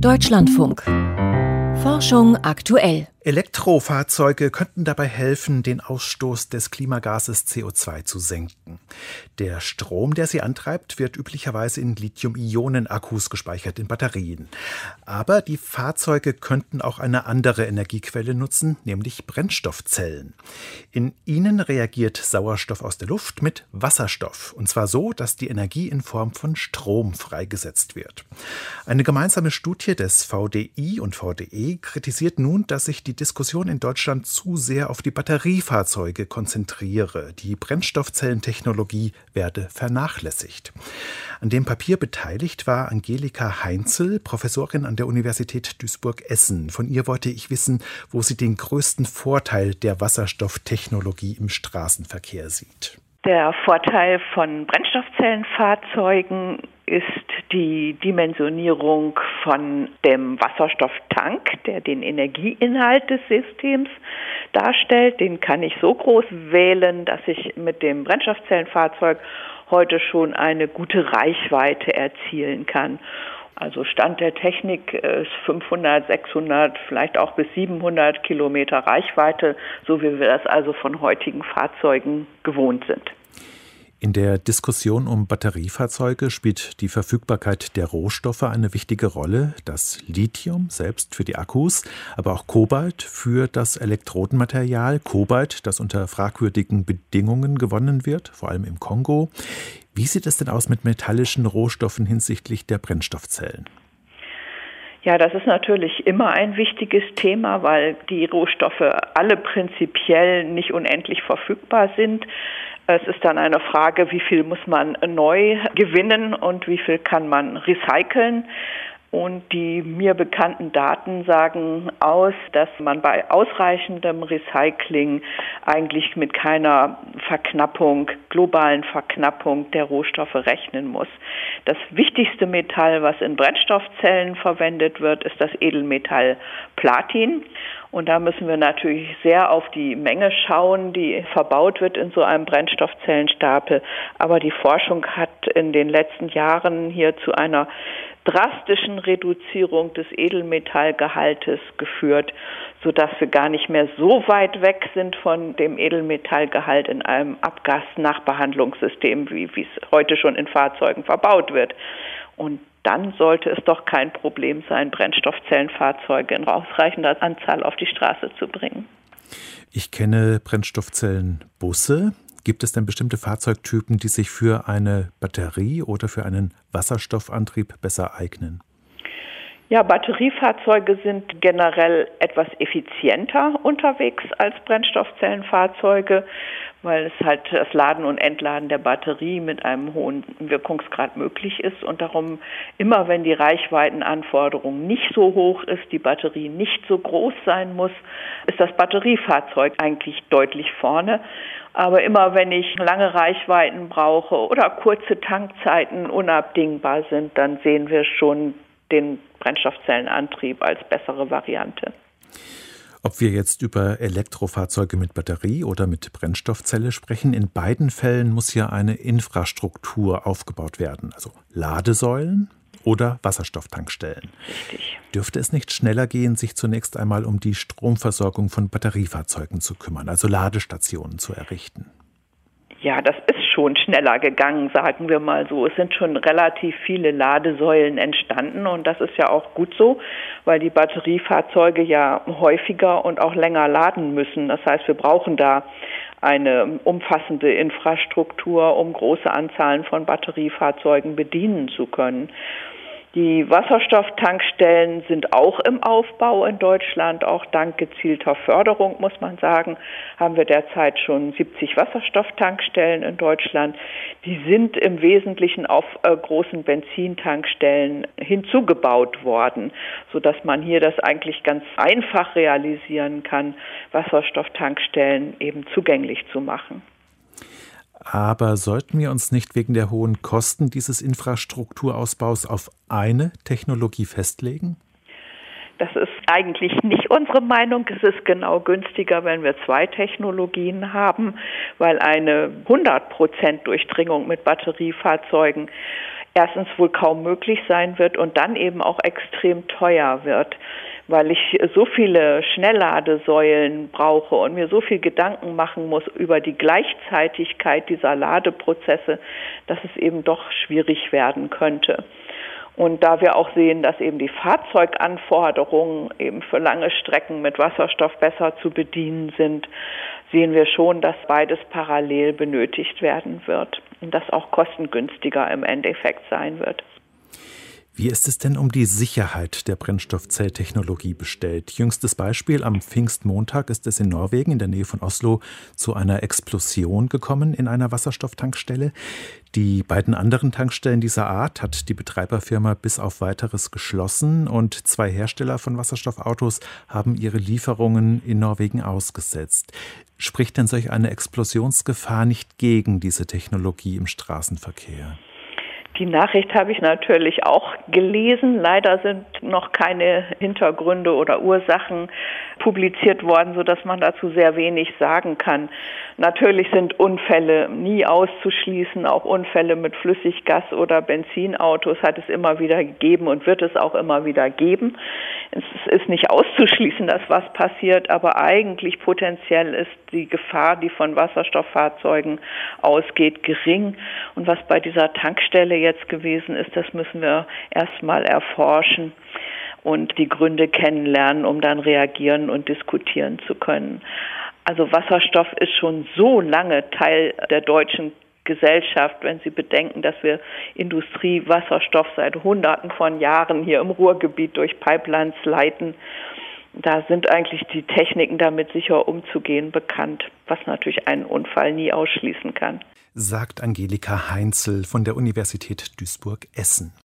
Deutschlandfunk. Forschung aktuell. Elektrofahrzeuge könnten dabei helfen, den Ausstoß des Klimagases CO2 zu senken. Der Strom, der sie antreibt, wird üblicherweise in Lithium-Ionen-Akkus gespeichert, in Batterien. Aber die Fahrzeuge könnten auch eine andere Energiequelle nutzen, nämlich Brennstoffzellen. In ihnen reagiert Sauerstoff aus der Luft mit Wasserstoff. Und zwar so, dass die Energie in Form von Strom freigesetzt wird. Eine gemeinsame Studie des VDI und VDE kritisiert nun, dass sich die Diskussion in Deutschland zu sehr auf die Batteriefahrzeuge konzentriere. Die Brennstoffzellentechnologie werde vernachlässigt. An dem Papier beteiligt war Angelika Heinzel, Professorin an der Universität Duisburg-Essen. Von ihr wollte ich wissen, wo sie den größten Vorteil der Wasserstofftechnologie im Straßenverkehr sieht. Der Vorteil von Brennstoffzellenfahrzeugen ist die Dimensionierung von dem Wasserstofftank, der den Energieinhalt des Systems darstellt. Den kann ich so groß wählen, dass ich mit dem Brennstoffzellenfahrzeug heute schon eine gute Reichweite erzielen kann. Also Stand der Technik ist 500, 600, vielleicht auch bis 700 Kilometer Reichweite, so wie wir das also von heutigen Fahrzeugen gewohnt sind. In der Diskussion um Batteriefahrzeuge spielt die Verfügbarkeit der Rohstoffe eine wichtige Rolle. Das Lithium selbst für die Akkus, aber auch Kobalt für das Elektrodenmaterial. Kobalt, das unter fragwürdigen Bedingungen gewonnen wird, vor allem im Kongo. Wie sieht es denn aus mit metallischen Rohstoffen hinsichtlich der Brennstoffzellen? Ja, das ist natürlich immer ein wichtiges Thema, weil die Rohstoffe alle prinzipiell nicht unendlich verfügbar sind. Es ist dann eine Frage, wie viel muss man neu gewinnen und wie viel kann man recyceln. Und die mir bekannten Daten sagen aus, dass man bei ausreichendem Recycling eigentlich mit keiner globalen Verknappung der Rohstoffe rechnen muss. Das wichtigste Metall, was in Brennstoffzellen verwendet wird, ist das Edelmetall Platin. Und da müssen wir natürlich sehr auf die Menge schauen, die verbaut wird in so einem Brennstoffzellenstapel. Aber die Forschung hat in den letzten Jahren hier zu einer drastischen Reduzierung des Edelmetallgehaltes geführt, sodass wir gar nicht mehr so weit weg sind von dem Edelmetallgehalt in einem Abgasnachbehandlungssystem, wie es heute schon in Fahrzeugen verbaut wird. Und dann sollte es doch kein Problem sein, Brennstoffzellenfahrzeuge in ausreichender Anzahl auf die Straße zu bringen. Ich kenne Brennstoffzellenbusse. Gibt es denn bestimmte Fahrzeugtypen, die sich für eine Batterie oder für einen Wasserstoffantrieb besser eignen? Ja, Batteriefahrzeuge sind generell etwas effizienter unterwegs als Brennstoffzellenfahrzeuge, weil es halt das Laden und Entladen der Batterie mit einem hohen Wirkungsgrad möglich ist und darum immer, wenn die Reichweitenanforderung nicht so hoch ist, die Batterie nicht so groß sein muss, ist das Batteriefahrzeug eigentlich deutlich vorne. Aber immer wenn ich lange Reichweiten brauche oder kurze Tankzeiten unabdingbar sind, dann sehen wir schon den Brennstoffzellenantrieb als bessere Variante. Ob wir jetzt über Elektrofahrzeuge mit Batterie oder mit Brennstoffzelle sprechen, in beiden Fällen muss ja eine Infrastruktur aufgebaut werden, also Ladesäulen oder Wasserstofftankstellen. Richtig. Dürfte es nicht schneller gehen, sich zunächst einmal um die Stromversorgung von Batteriefahrzeugen zu kümmern, also Ladestationen zu errichten? Ja, das ist schon schneller gegangen, sagen wir mal so. Es sind schon relativ viele Ladesäulen entstanden und das ist ja auch gut so, weil die Batteriefahrzeuge ja häufiger und auch länger laden müssen. Das heißt, wir brauchen da eine umfassende Infrastruktur, um große Anzahlen von Batteriefahrzeugen bedienen zu können. Die Wasserstofftankstellen sind auch im Aufbau in Deutschland, auch dank gezielter Förderung, muss man sagen, haben wir derzeit schon 70 Wasserstofftankstellen in Deutschland. Die sind im Wesentlichen auf großen Benzintankstellen hinzugebaut worden, sodass man hier das eigentlich ganz einfach realisieren kann, Wasserstofftankstellen eben zugänglich zu machen. Aber sollten wir uns nicht wegen der hohen Kosten dieses Infrastrukturausbaus auf eine Technologie festlegen? Das ist eigentlich nicht unsere Meinung. Es ist genau günstiger, wenn wir zwei Technologien haben, weil eine 100% Durchdringung mit Batteriefahrzeugen erstens wohl kaum möglich sein wird und dann eben auch extrem teuer wird, weil ich so viele Schnellladesäulen brauche und mir so viel Gedanken machen muss über die Gleichzeitigkeit dieser Ladeprozesse, dass es eben doch schwierig werden könnte. Und da wir auch sehen, dass eben die Fahrzeuganforderungen eben für lange Strecken mit Wasserstoff besser zu bedienen sind, sehen wir schon, dass beides parallel benötigt werden wird und das auch kostengünstiger im Endeffekt sein wird. Wie ist es denn um die Sicherheit der Brennstoffzelltechnologie bestellt? Jüngstes Beispiel, am Pfingstmontag ist es in Norwegen in der Nähe von Oslo zu einer Explosion gekommen in einer Wasserstofftankstelle. Die beiden anderen Tankstellen dieser Art hat die Betreiberfirma bis auf Weiteres geschlossen und 2 Hersteller von Wasserstoffautos haben ihre Lieferungen in Norwegen ausgesetzt. Spricht denn solch eine Explosionsgefahr nicht gegen diese Technologie im Straßenverkehr? Die Nachricht habe ich natürlich auch gelesen. Leider sind noch keine Hintergründe oder Ursachen publiziert worden, sodass man dazu sehr wenig sagen kann. Natürlich sind Unfälle nie auszuschließen. Auch Unfälle mit Flüssiggas- oder Benzinautos hat es immer wieder gegeben und wird es auch immer wieder geben. Es ist nicht auszuschließen, dass was passiert, aber eigentlich potenziell ist die Gefahr, die von Wasserstofffahrzeugen ausgeht, gering. Und was bei dieser Tankstelle jetzt gewesen ist, das müssen wir erstmal erforschen und die Gründe kennenlernen, um dann reagieren und diskutieren zu können. Also Wasserstoff ist schon so lange Teil der deutschen Gesellschaft, wenn Sie bedenken, dass wir Industriewasserstoff seit Hunderten von Jahren hier im Ruhrgebiet durch Pipelines leiten. Da sind eigentlich die Techniken, damit sicher umzugehen, bekannt, was natürlich einen Unfall nie ausschließen kann. Sagt Angelika Heinzel von der Universität Duisburg-Essen.